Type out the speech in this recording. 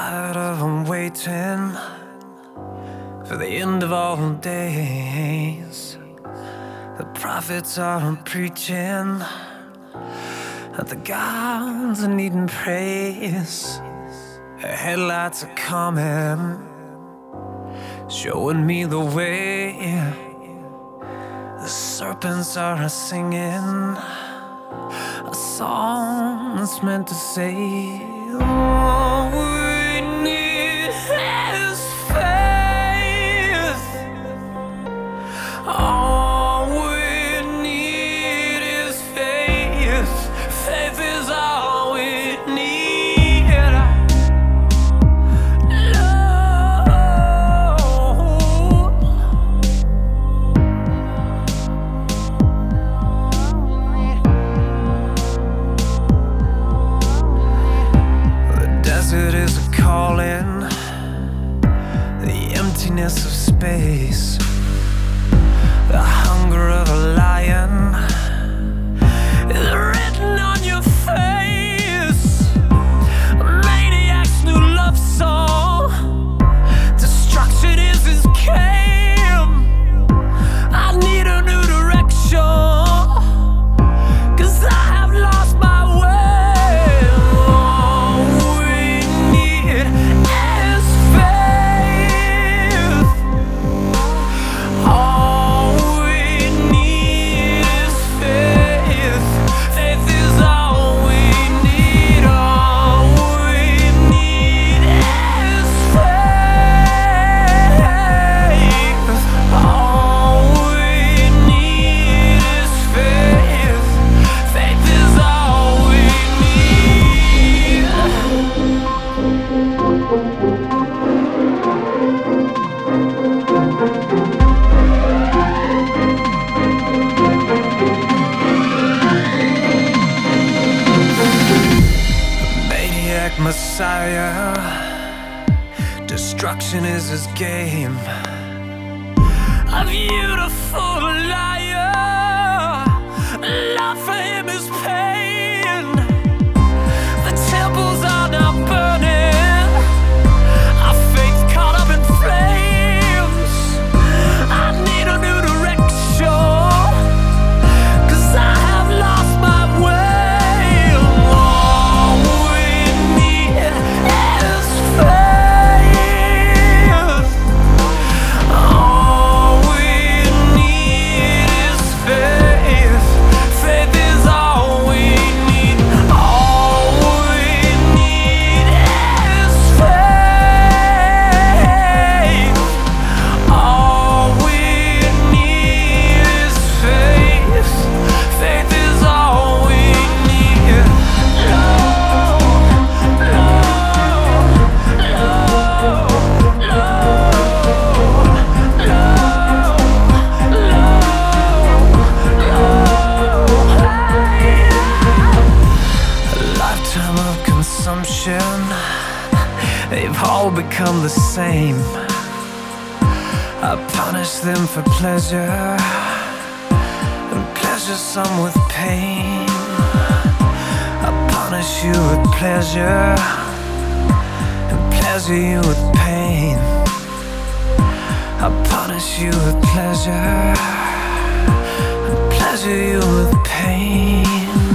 tired of waiting for the end of all days. The prophets are preaching that the gods are needing praise. The headlights are coming, showing me the way. The serpents are singing a song that's meant to say, all we need is faith. All we need is faith. Faith is all we need. Lord. The desert is a calling, the emptiness of space, the hunger of a lion is written on your face. A maniac's new love song, destruction is his game. I need a new direction, 'cause I have lost my way. All we need is faith. All we need is faith. Faith is all we need. All we need is faith. All we need is faith. Faith is all we need. Maniac Messiah, destruction is his game. A beautiful liar, love for him is pain. The temples are now burning, our faith caught up in flames. I need a new direction, 'cause I have lost my way. All we need is faith. All we need is faith. Faith is all we need. All we need is faith. All we need is faith. Faith is all we need. Lord, a lifetime of consumption, they've all become the same. I punish them for pleasure, and pleasure some with pain. I punish you with pleasure, and pleasure you with pain. I punish you with pleasure, and pleasure you with pain.